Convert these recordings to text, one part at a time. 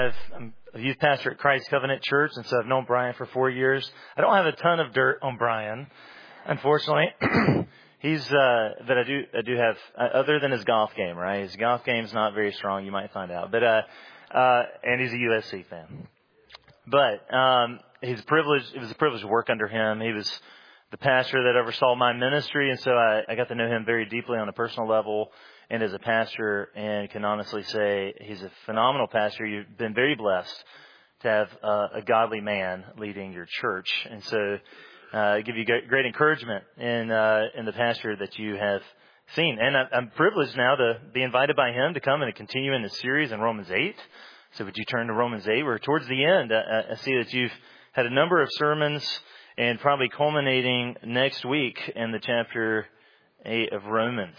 I'm a youth pastor at Christ Covenant Church, and so I've known Brian for 4 years. I don't have a ton of dirt on Brian, unfortunately. He's but I do have other than his golf game, right? His golf game's not very strong, you might find out. But and he's a USC fan. But it was a privilege to work under him. He was the pastor that oversaw my ministry, and so I got to know him very deeply on a personal level and as a pastor, and can honestly say he's a phenomenal pastor. You've been very blessed to have a godly man leading your church, and so I give you great encouragement in the pastor that you have seen. And I'm privileged now to be invited by him to come and to continue in the series in Romans 8. So would you turn to Romans 8? We're towards the end. I see that you've had a number of sermons and probably culminating next week in the chapter 8 of Romans.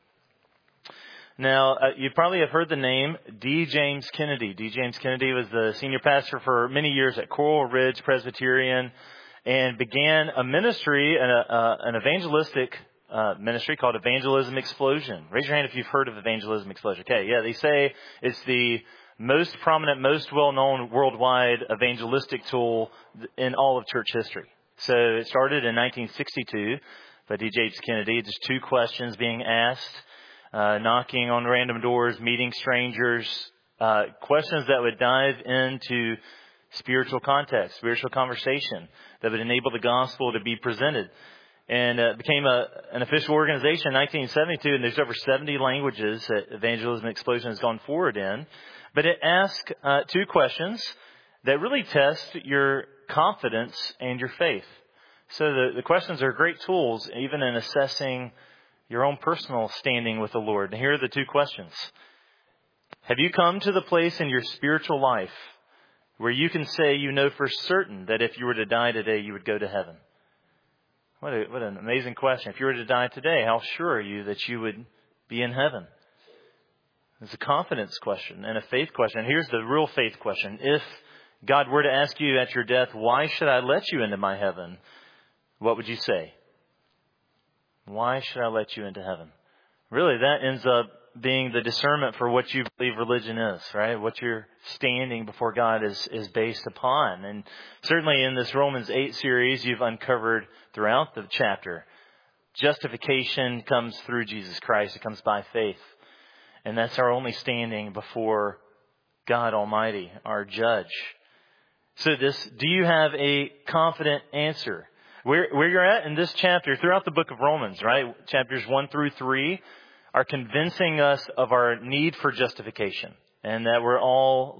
Now, you probably have heard the name D. James Kennedy. D. James Kennedy was the senior pastor for many years at Coral Ridge Presbyterian and began a ministry, an evangelistic ministry called Evangelism Explosion. Raise your hand if you've heard of Evangelism Explosion. Okay, yeah, they say it's the most prominent, most well-known worldwide evangelistic tool in all of church history. So it started in 1962 by D. James Kennedy. Just 2 questions being asked. Knocking on random doors, meeting strangers, questions that would dive into spiritual context, spiritual conversation that would enable the gospel to be presented. And it became an official organization in 1972, and there's over 70 languages that Evangelism Explosion has gone forward in. But it asks 2 questions that really test your confidence and your faith. So the questions are great tools, even in assessing your own personal standing with the Lord. And here are the 2 questions. Have you come to the place in your spiritual life where you can say you know for certain that if you were to die today, you would go to heaven? What an amazing question. If you were to die today, how sure are you that you would be in heaven? It's a confidence question and a faith question. And here's the real faith question. If God were to ask you at your death, why should I let you into my heaven? What would you say? Why should I let you into heaven? Really, that ends up being the discernment for what you believe religion is, right? What your standing before God is based upon. And certainly in this Romans 8 series, you've uncovered throughout the chapter, justification comes through Jesus Christ. It comes by faith. And that's our only standing before God Almighty, our judge. So do you have a confident answer? Where you're at in this chapter, throughout the book of Romans, right? Chapters 1 through 3 are convincing us of our need for justification. And that we're all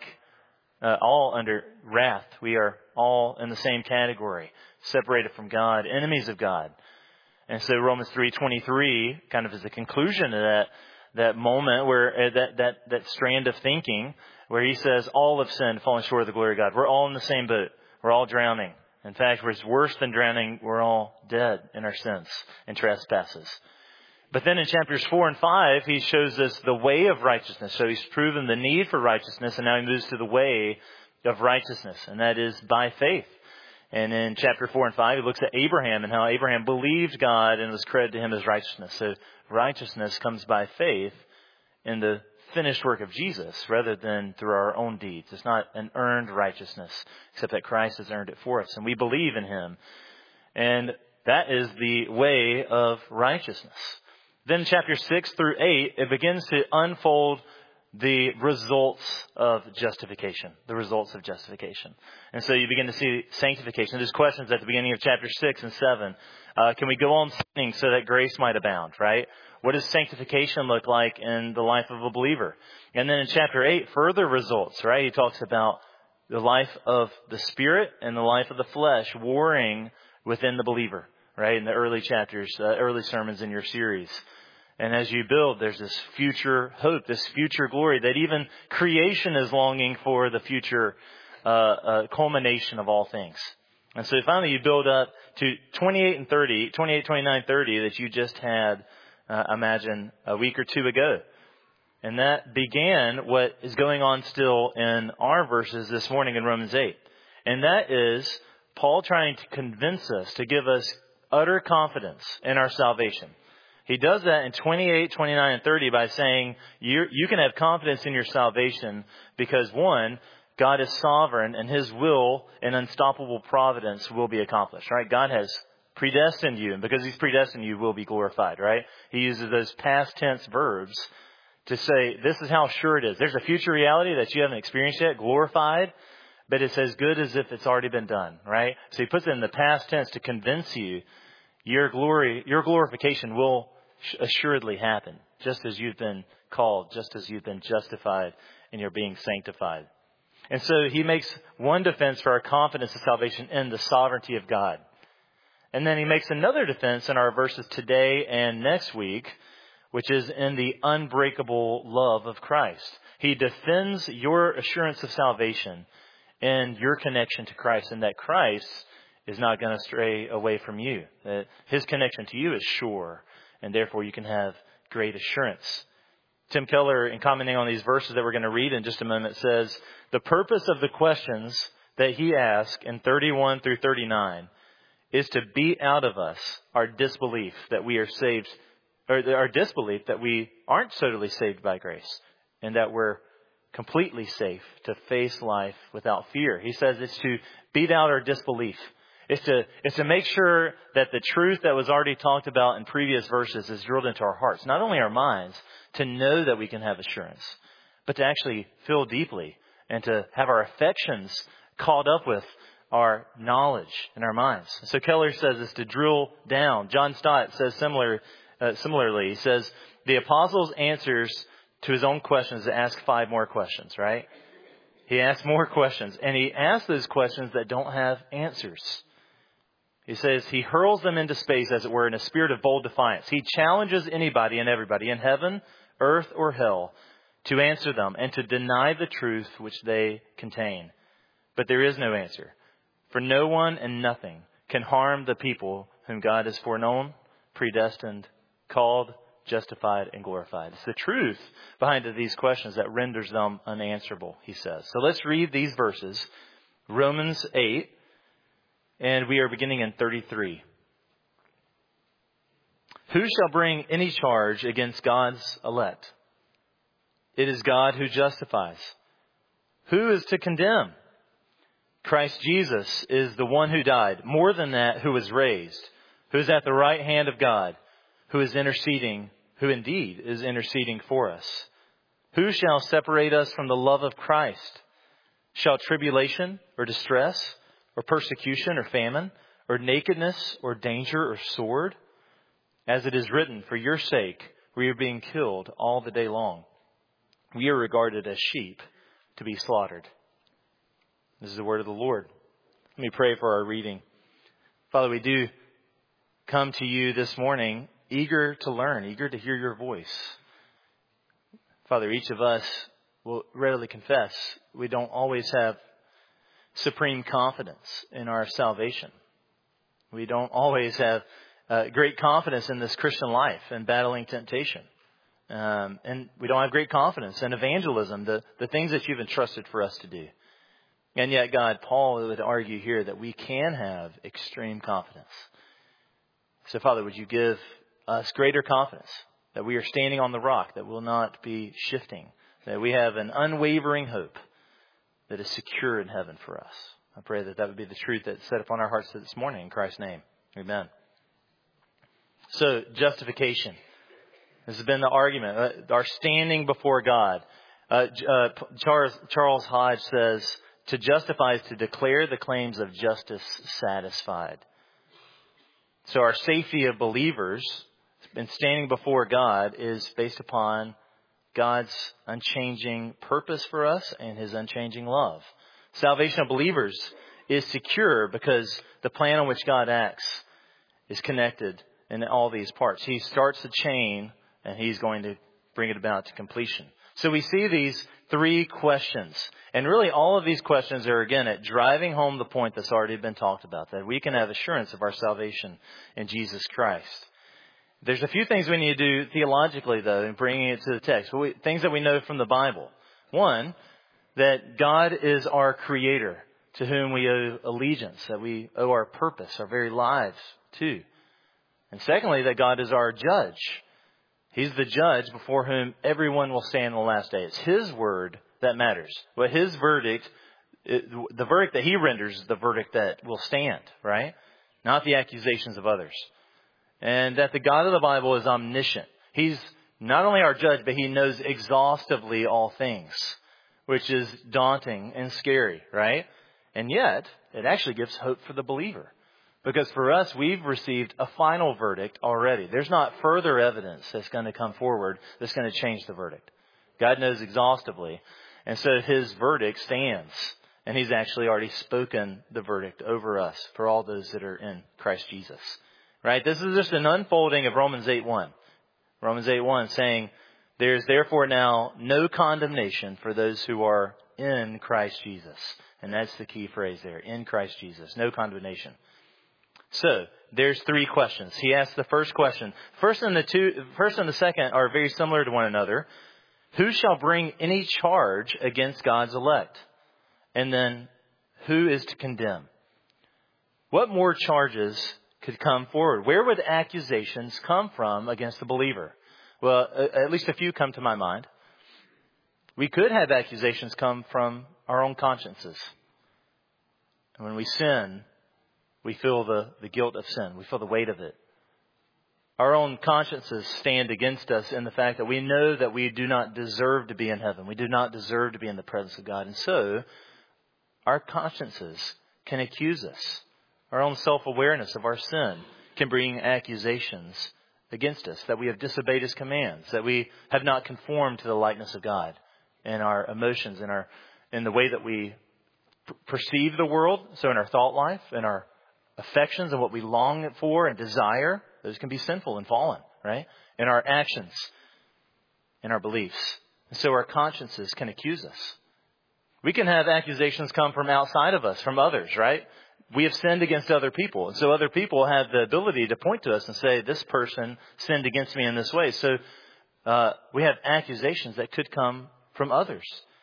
all under wrath. We are all in the same category, separated from God, enemies of God. And so Romans 3:23 kind of is the conclusion of that moment where that strand of thinking where he says all have sinned, falling short of the glory of God. We're all in the same boat. We're all drowning. In fact, what's worse than drowning, we're all dead in our sins and trespasses. But then in chapters 4 and 5, he shows us the way of righteousness. So he's proven the need for righteousness, and now he moves to the way of righteousness, and that is by faith. And in chapter 4 and 5, he looks at Abraham and how Abraham believed God and was credited to him as righteousness. So righteousness comes by faith in the finished work of Jesus rather than through our own deeds. It's not an earned righteousness, except that Christ has earned it for us, and we believe in him. And that is the way of righteousness. Then chapter 6 through 8, it begins to unfold the results of justification. The results of justification. And so you begin to see sanctification. There's questions at the beginning of chapter 6 and 7. Can we go on sinning so that grace might abound, right? What does sanctification look like in the life of a believer? And then in chapter 8, further results, right? He talks about the life of the Spirit and the life of the flesh warring within the believer, right? In the early chapters, early sermons in your series. And as you build, there's this future hope, this future glory that even creation is longing for the future culmination of all things. And so finally you build up to 28, 29, 30 that you just had, imagine, a week or 2 ago. And that began what is going on still in our verses this morning in Romans 8. And that is Paul trying to convince us, to give us utter confidence in our salvation. He does that in 28, 29, and 30 by saying you can have confidence in your salvation because, one, God is sovereign and His will and unstoppable providence will be accomplished, right? God has predestined you, and because He's predestined you, will be glorified, right? He uses those past tense verbs to say this is how sure it is. There's a future reality that you haven't experienced yet, glorified, but it's as good as if it's already been done, right? So He puts it in the past tense to convince you your glorification will assuredly happen, just as you've been called, just as you've been justified, and you're being sanctified. And so He makes one defense for our confidence of salvation in the sovereignty of God. And then He makes another defense in our verses today and next week, which is in the unbreakable love of Christ. He defends your assurance of salvation and your connection to Christ, and that Christ is not going to stray away from you. That His connection to you is sure, and therefore you can have great assurance. Tim Keller, in commenting on these verses that we're going to read in just a moment, says, the purpose of the questions that he asks in 31 through 39 is to beat out of us our disbelief that we are saved, or our disbelief that we aren't totally saved by grace, and that we're completely safe to face life without fear. He says it's to beat out our disbelief. It's to make sure that the truth that was already talked about in previous verses is drilled into our hearts, not only our minds, to know that we can have assurance, but to actually feel deeply and to have our affections caught up with our knowledge in our minds. So Keller says it's to drill down. John Stott says similarly. He says the apostle's answers to his own questions to ask 5 more questions, right? He asks more questions, and he asks those questions that don't have answers. He says he hurls them into space, as it were, in a spirit of bold defiance. He challenges anybody and everybody in heaven, earth, or hell to answer them and to deny the truth which they contain. But there is no answer. For no one and nothing can harm the people whom God has foreknown, predestined, called, justified, and glorified. It's the truth behind these questions that renders them unanswerable, he says. So let's read these verses. Romans 8, and we are beginning in 33. Who shall bring any charge against God's elect? It is God who justifies. Who is to condemn? Christ Jesus is the one who died, more than that, who was raised, who is at the right hand of God, who is interceding, who indeed is interceding for us. Who shall separate us from the love of Christ? Shall tribulation or distress or persecution or famine or nakedness or danger or sword? As it is written, for your sake we are being killed all the day long. We are regarded as sheep to be slaughtered. This is the word of the Lord. Let me pray for our reading. Father, we do come to you this morning eager to learn, eager to hear your voice. Father, each of us will readily confess we don't always have supreme confidence in our salvation. We don't always have great confidence in this Christian life and battling temptation. And we don't have great confidence in evangelism, the things that you've entrusted for us to do. And yet, God, Paul would argue here that we can have extreme confidence. So, Father, would you give us greater confidence that we are standing on the rock that will not be shifting, that we have an unwavering hope that is secure in heaven for us. I pray that would be the truth that's set upon our hearts this morning. In Christ's name, amen. So, justification. This has been the argument. Our standing before God. Charles Hodge says, to justify is to declare the claims of justice satisfied. So our safety of believers in standing before God is based upon God's unchanging purpose for us and His unchanging love. Salvation of believers is secure because the plan on which God acts is connected in all these parts. He starts the chain and He's going to bring it about to completion. So we see these 3 questions. And really all of these questions are, again, at driving home the point that's already been talked about, that we can have assurance of our salvation in Jesus Christ. There's a few things we need to do theologically, though, in bringing it to the text. Things that we know from the Bible. One, that God is our creator, to whom we owe allegiance, that we owe our purpose, our very lives to. And secondly, that God is our judge. He's the judge before whom everyone will stand on the last day. It's His word that matters. But His verdict, the verdict that He renders is the verdict that will stand, right? Not the accusations of others. And that the God of the Bible is omniscient. He's not only our judge, but He knows exhaustively all things, which is daunting and scary, right? And yet, it actually gives hope for the believer. Because for us, we've received a final verdict already. There's not further evidence that's going to come forward that's going to change the verdict. God knows exhaustively. And so His verdict stands. And He's actually already spoken the verdict over us for all those that are in Christ Jesus. Right? This is just an unfolding of Romans 8:1. Romans 8:1 saying, there's therefore now no condemnation for those who are in Christ Jesus. And that's the key phrase there. In Christ Jesus. No condemnation. So, there's three questions. He asks the first question. First and the second are very similar to one another. Who shall bring any charge against God's elect? And then, who is to condemn? What more charges could come forward? Where would accusations come from against the believer? Well, at least a few come to my mind. We could have accusations come from our own consciences. And when we sin, we feel the guilt of sin. We feel the weight of it. Our own consciences stand against us in the fact that we know that we do not deserve to be in heaven. We do not deserve to be in the presence of God. And so, our consciences can accuse us. Our own self-awareness of our sin can bring accusations against us, that we have disobeyed His commands, that we have not conformed to the likeness of God in our emotions, in the way that we perceive the world. So in our thought life, in our affections and what we long for and desire, those can be sinful and fallen, right? In our actions, in our beliefs. And so our consciences can accuse us. We can have accusations come from outside of us, from others, right? We have sinned against other people. And so other people have the ability to point to us and say, this person sinned against me in this way. So we have accusations that could come from others.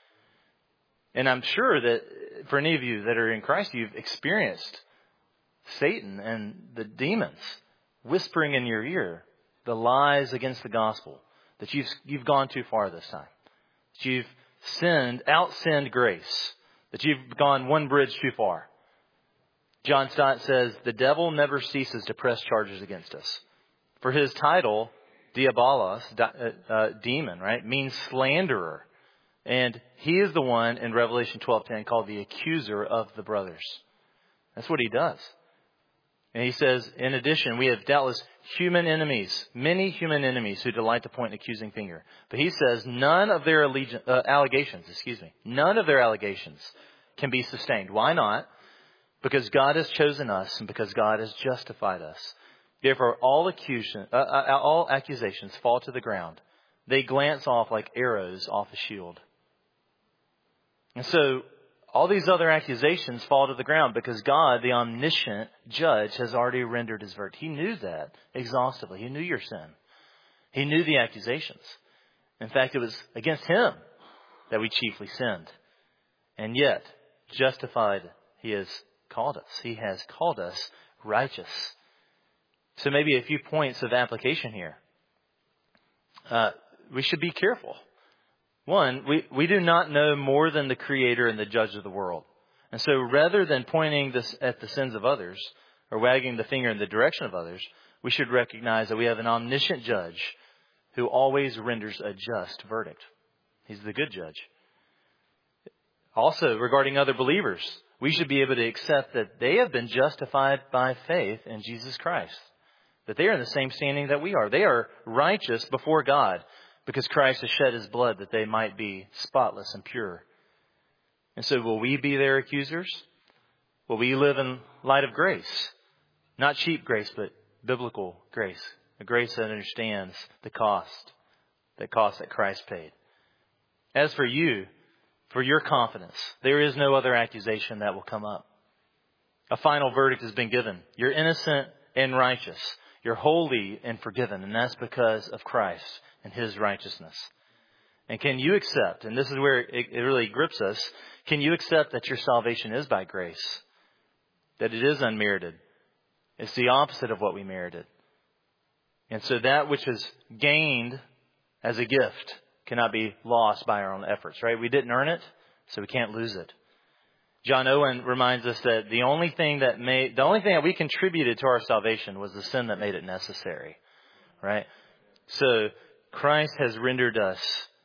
And I'm sure that for any of you that are in Christ, you've experienced Satan and the demons whispering in your ear the lies against the gospel, that you've gone too far this time, that you've out-sinned grace, that you've gone one bridge too far. John Stott says, the devil never ceases to press charges against us. For his title, diabolos, demon, right, means slanderer. And he is the one in Revelation 12:10 called the accuser of the brothers. That's what he does. And he says, in addition, we have doubtless human enemies, many human enemies who delight to point an accusing finger. But he says none of their allegations can be sustained. Why not? Because God has chosen us and because God has justified us. Therefore, all accusations fall to the ground. They glance off like arrows off a shield. And so, all these other accusations fall to the ground because God, the omniscient judge, has already rendered His verdict. He knew that exhaustively. He knew your sin. He knew the accusations. In fact, it was against Him that we chiefly sinned. And yet, justified, He has called us. He has called us righteous. So maybe a few points of application here. We should be careful. One, we do not know more than the Creator and the Judge of the world. And so rather than pointing at the sins of others or wagging the finger in the direction of others, we should recognize that we have an omniscient Judge who always renders a just verdict. He's the good Judge. Also, regarding other believers, we should be able to accept that they have been justified by faith in Jesus Christ. That they are in the same standing that we are. They are righteous before God because Christ has shed His blood that they might be spotless and pure. And so will we be their accusers? Will we live in light of grace? Not cheap grace, but biblical grace. A grace that understands the cost that Christ paid. As for you, for your confidence, there is no other accusation that will come up. A final verdict has been given. You're innocent and righteous. You're holy and forgiven. And that's because of Christ and His righteousness. And can you accept, and this is where it really grips us, can you accept that your salvation is by grace? That it is unmerited? It's the opposite of what we merited. And so that which is gained as a gift cannot be lost by our own efforts, right? We didn't earn it, so we can't lose it. John Owen reminds us that the only thing that we contributed to our salvation was the sin that made it necessary, right? So Christ has rendered us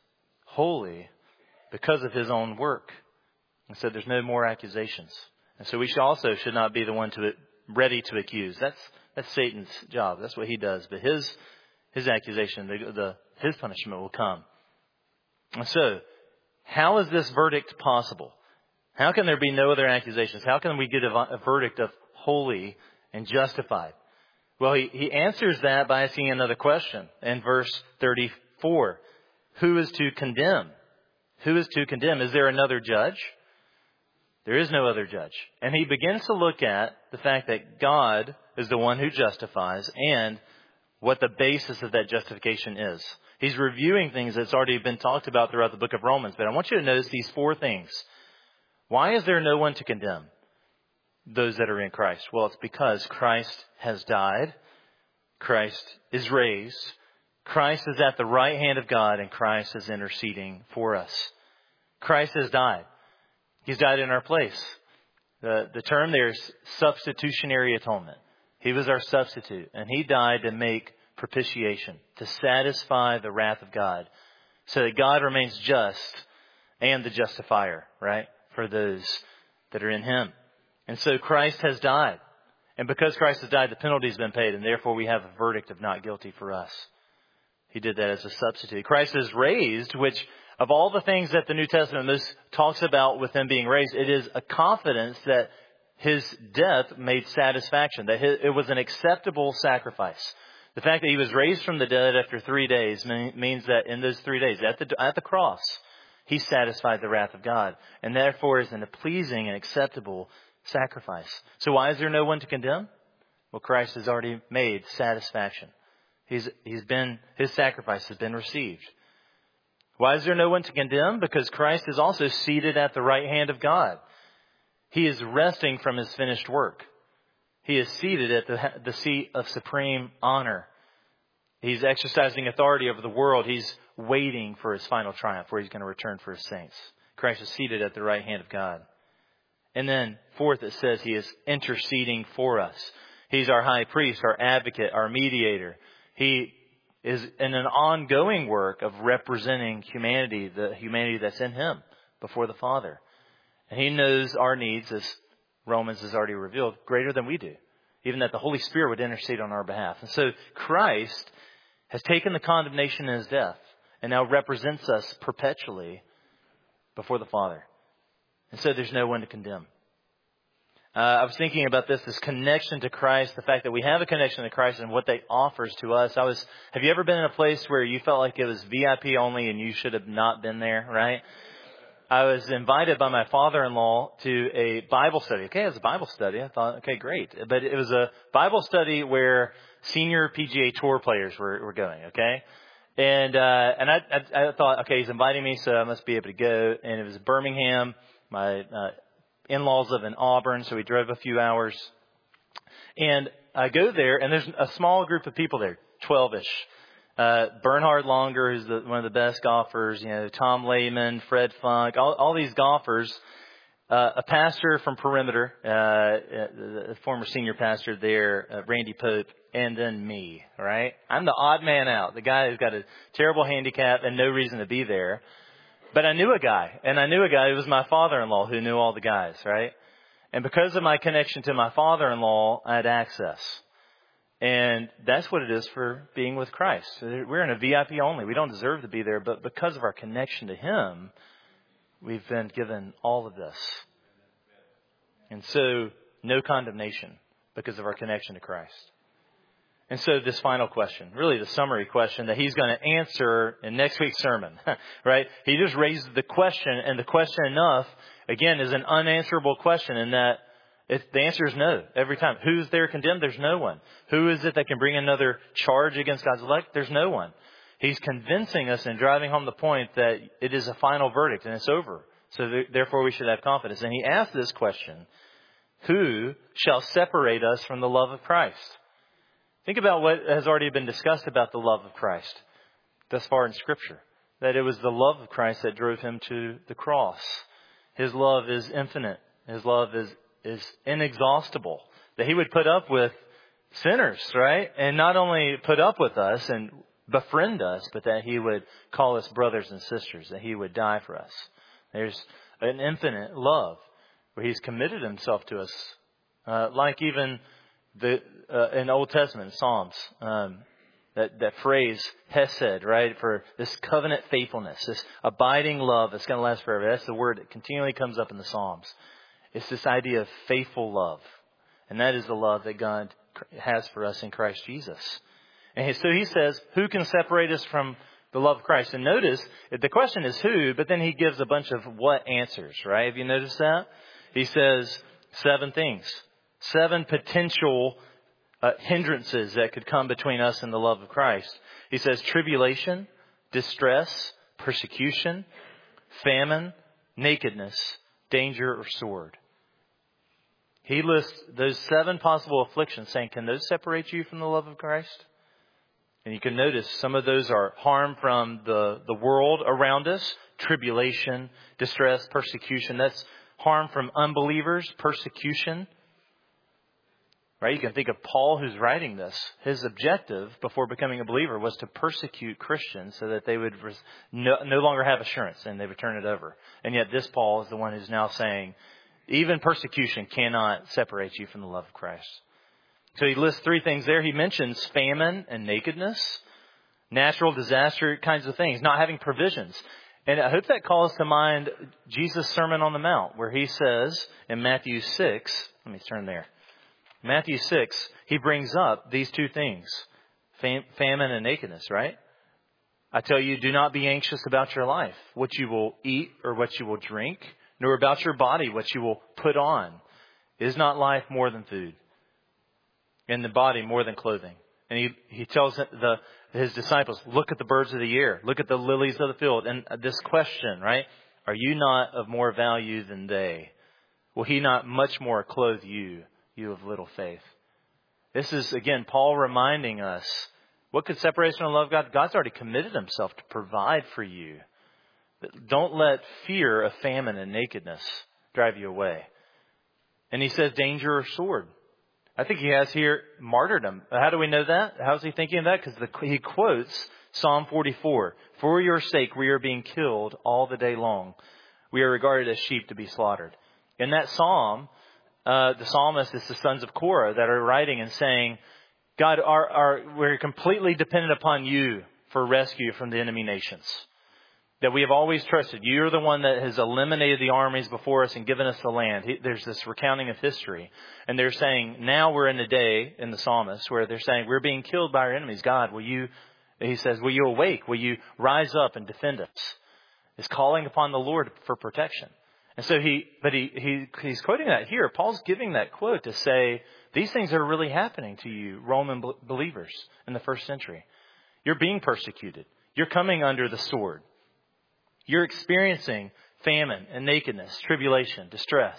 holy because of his own work. And so there's no more accusations. And so we should not be the one ready to accuse. That's Satan's job. That's what he does. But his accusation, his punishment will come. And so, how is this verdict possible? How can there be no other accusations? How can we get a verdict of holy and justified? Well, he answers that by asking another question in verse 34. Who is to condemn? Who is to condemn? Is there another judge? There is no other judge. And he begins to look at the fact that God is the one who justifies and what the basis of that justification is. He's reviewing things that's already been talked about throughout the book of Romans. But I want you to notice these 4 things. Why is there no one to condemn those that are in Christ? Well, it's because Christ has died. Christ is raised. Christ is at the right hand of God, and Christ is interceding for us. Christ has died. He's died in our place. The term there is substitutionary atonement. He was our substitute, and he died to make propitiation, to satisfy the wrath of God, so that God remains just and the justifier, right, for those that are in him. And so Christ has died. And because Christ has died, the penalty has been paid, and therefore we have a verdict of not guilty for us. He did that as a substitute. Christ is raised, which of all the things that the New Testament most talks about with him being raised, it is a confidence that his death made satisfaction, that it was an acceptable sacrifice. The fact that he was raised from the dead after 3 days means that in those 3 days, at the cross, he satisfied the wrath of God, and therefore is a pleasing and acceptable sacrifice. So why is there no one to condemn? Well, Christ has already made satisfaction. His sacrifice has been received. Why is there no one to condemn? Because Christ is also seated at the right hand of God. He is resting from his finished work. He is seated at the seat of supreme honor. He's exercising authority over the world. He's waiting for his final triumph, where he's going to return for his saints. Christ is seated at the right hand of God. And then, fourth, it says he is interceding for us. He's our high priest, our advocate, our mediator. He is in an ongoing work of representing humanity, the humanity that's in him before the Father. And he knows our needs, as Romans has already revealed, greater than we do. Even that the Holy Spirit would intercede on our behalf. And so Christ has taken the condemnation in his death and now represents us perpetually before the Father. And so there's no one to condemn. I was thinking about this connection to Christ, the fact that we have a connection to Christ and what they offers to us. Have you ever been in a place where you felt like it was VIP only and you should have not been there, right? I was invited by my father-in-law to a Bible study. Okay, it was a Bible study. I thought, okay, great. But it was a Bible study where senior PGA Tour players were going, okay? And I thought, okay, he's inviting me, so I must be able to go. And it was Birmingham. My in-laws live in Auburn, so we drove a few hours. And I go there, and there's a small group of people there, 12-ish. Bernhard Longer, who's one of the best golfers, Tom Lehman, Fred Funk, all these golfers. A pastor from Perimeter, the former senior pastor there, Randy Pope, and then me, right? I'm the odd man out, the guy who's got a terrible handicap and no reason to be there. But I knew a guy, who was my father-in-law who knew all the guys, right? And because of my connection to my father-in-law, I had access. And that's what it is for being with Christ. We're in a VIP only. We don't deserve to be there, but because of our connection to him, we've been given all of this. And so, no condemnation because of our connection to Christ. And so this final question, really the summary question that he's going to answer in next week's sermon, right? He just raised the question, and the question enough, again, is an unanswerable question in that the answer is no every time. Who's there condemned? There's no one. Who is it that can bring another charge against God's elect? There's no one. He's convincing us and driving home the point that it is a final verdict and it's over. So therefore we should have confidence. And he asked this question, who shall separate us from the love of Christ? Think about what has already been discussed about the love of Christ thus far in Scripture. That it was the love of Christ that drove him to the cross. His love is infinite. His love is inexhaustible. That he would put up with sinners, right? And not only put up with us and befriend us, but that he would call us brothers and sisters, that he would die for us. There's an infinite love where he's committed himself to us. Like even in Old Testament Psalms, that phrase hesed, right, for this covenant faithfulness, this abiding love that's going to last forever. That's the word that continually comes up in the Psalms. It's this idea of faithful love, and that is the love that God has for us in Christ Jesus. And so he says, who can separate us from the love of Christ? And notice, the question is who, but then he gives a bunch of what answers, right? Have you noticed that? He says 7 things, 7 potential hindrances that could come between us and the love of Christ. He says tribulation, distress, persecution, famine, nakedness, danger, or sword. He lists those 7 possible afflictions, saying, can those separate you from the love of Christ? And you can notice some of those are harm from the world around us, tribulation, distress, persecution. That's harm from unbelievers, persecution. Right? You can think of Paul who's writing this. His objective before becoming a believer was to persecute Christians so that they would no longer have assurance and they would turn it over. And yet this Paul is the one who's now saying, even persecution cannot separate you from the love of Christ. So he lists 3 things there. He mentions famine and nakedness, natural disaster kinds of things, not having provisions. And I hope that calls to mind Jesus' Sermon on the Mount, where he says in Matthew 6, let me turn there. Matthew 6, he brings up these 2 things, famine and nakedness, right? I tell you, do not be anxious about your life, what you will eat or what you will drink, nor about your body, what you will put on. Is not life more than food, and the body more than clothing? And he tells his disciples, look at the birds of the air, look at the lilies of the field. And this question, right? Are you not of more value than they? Will he not much more clothe you, you of little faith? This is, again, Paul reminding us, what could separate us from the love of God? God's already committed himself to provide for you. Don't let fear of famine and nakedness drive you away. And he says danger or sword. I think he has here martyrdom. How do we know that? How's he thinking of that? Because he quotes Psalm 44. For your sake we are being killed all the day long. We are regarded as sheep to be slaughtered. In that psalm, the psalmist is the sons of Korah that are writing and saying, God, we're completely dependent upon you for rescue from the enemy nations. That we have always trusted. You're the one that has eliminated the armies before us and given us the land. There's this recounting of history. And they're saying, now we're in a day in the psalmist where they're saying, we're being killed by our enemies. God, he says, will you awake? Will you rise up and defend us? He's calling upon the Lord for protection. And so he's quoting that here. Paul's giving that quote to say, these things are really happening to you, Roman believers in the first century. You're being persecuted. You're coming under the sword. You're experiencing famine and nakedness, tribulation, distress.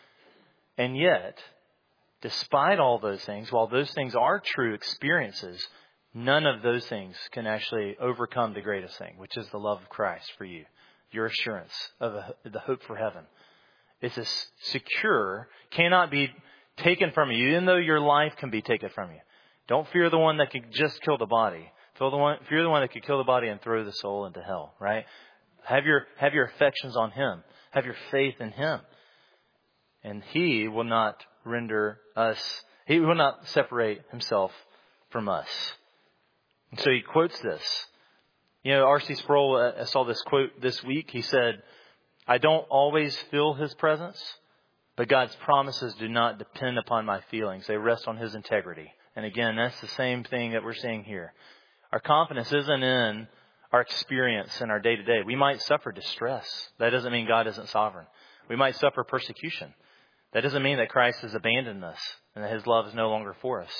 And yet, despite all those things, while those things are true experiences, none of those things can actually overcome the greatest thing, which is the love of Christ for you, your assurance of the hope for heaven. It's a secure, cannot be taken from you, even though your life can be taken from you. Don't fear the one that can just kill the body. Fear the one that can kill the body and throw the soul into hell, right? Have your affections on him. Have your faith in him. And he will not he will not separate himself from us. And so he quotes this. R.C. Sproul, I saw this quote this week. He said, I don't always feel his presence, but God's promises do not depend upon my feelings. They rest on his integrity. And again, that's the same thing that we're seeing here. Our confidence isn't in our experience in our day-to-day. We might suffer distress. That doesn't mean God isn't sovereign. We might suffer persecution. That doesn't mean that Christ has abandoned us and that his love is no longer for us.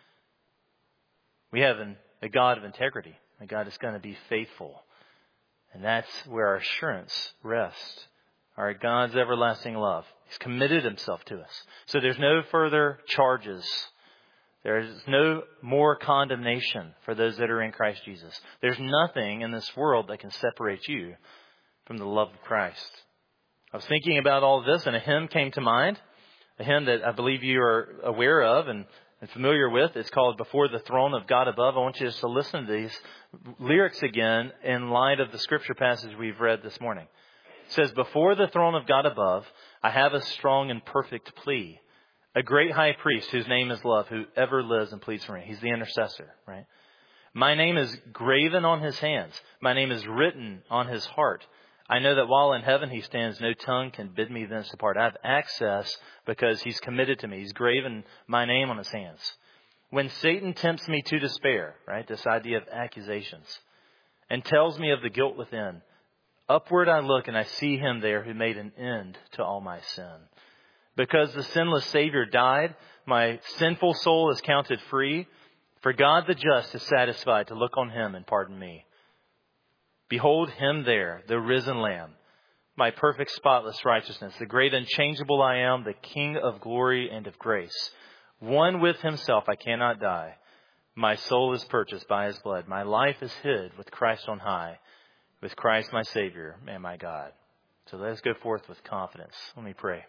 We have a God of integrity. A God is going to be faithful. And that's where our assurance rests. Our God's everlasting love. He's committed himself to us. So there's no further charges There is no more condemnation for those that are in Christ Jesus. There's nothing in this world that can separate you from the love of Christ. I was thinking about all of this, and a hymn came to mind, a hymn that I believe you are aware of and familiar with. It's called Before the Throne of God Above. I want you just to listen to these lyrics again in light of the scripture passage we've read this morning. It says, before the throne of God above, I have a strong and perfect plea. A great high priest whose name is love, who ever lives and pleads for me. He's the intercessor, right? My name is graven on his hands. My name is written on his heart. I know that while in heaven he stands, no tongue can bid me thence apart. I have access because he's committed to me. He's graven my name on his hands. When Satan tempts me to despair, right, this idea of accusations, and tells me of the guilt within, upward I look and I see him there who made an end to all my sin. Because the sinless Savior died, my sinful soul is counted free. For God the just is satisfied to look on him and pardon me. Behold him there, the risen Lamb, my perfect spotless righteousness, the great unchangeable I am, the King of glory and of grace. One with himself I cannot die. My soul is purchased by his blood. My life is hid with Christ on high, with Christ my Savior and my God. So let us go forth with confidence. Let me pray.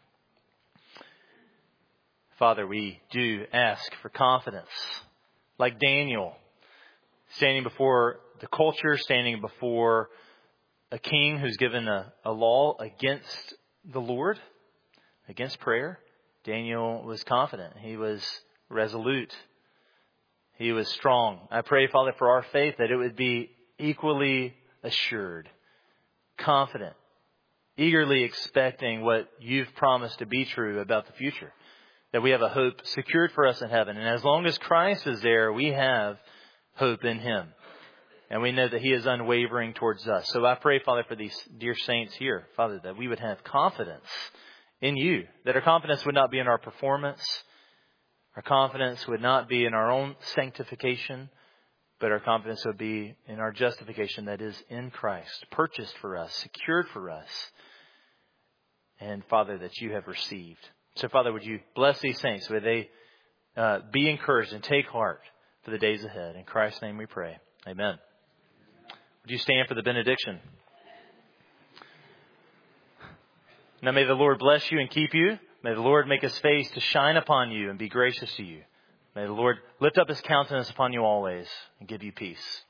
Father, we do ask for confidence, like Daniel, standing before the culture, standing before a king who's given a law against the Lord, against prayer. Daniel was confident. He was resolute. He was strong. I pray, Father, for our faith that it would be equally assured, confident, eagerly expecting what you've promised to be true about the future. That we have a hope secured for us in heaven. And as long as Christ is there, we have hope in him. And we know that he is unwavering towards us. So I pray, Father, for these dear saints here, Father, that we would have confidence in you. That our confidence would not be in our performance. Our confidence would not be in our own sanctification. But our confidence would be in our justification that is in Christ. Purchased for us, secured for us. And Father, that you have received. So, Father, would you bless these saints? Would they be encouraged and take heart for the days ahead? In Christ's name we pray. Amen. Would you stand for the benediction? Now may the Lord bless you and keep you. May the Lord make his face to shine upon you and be gracious to you. May the Lord lift up his countenance upon you always and give you peace.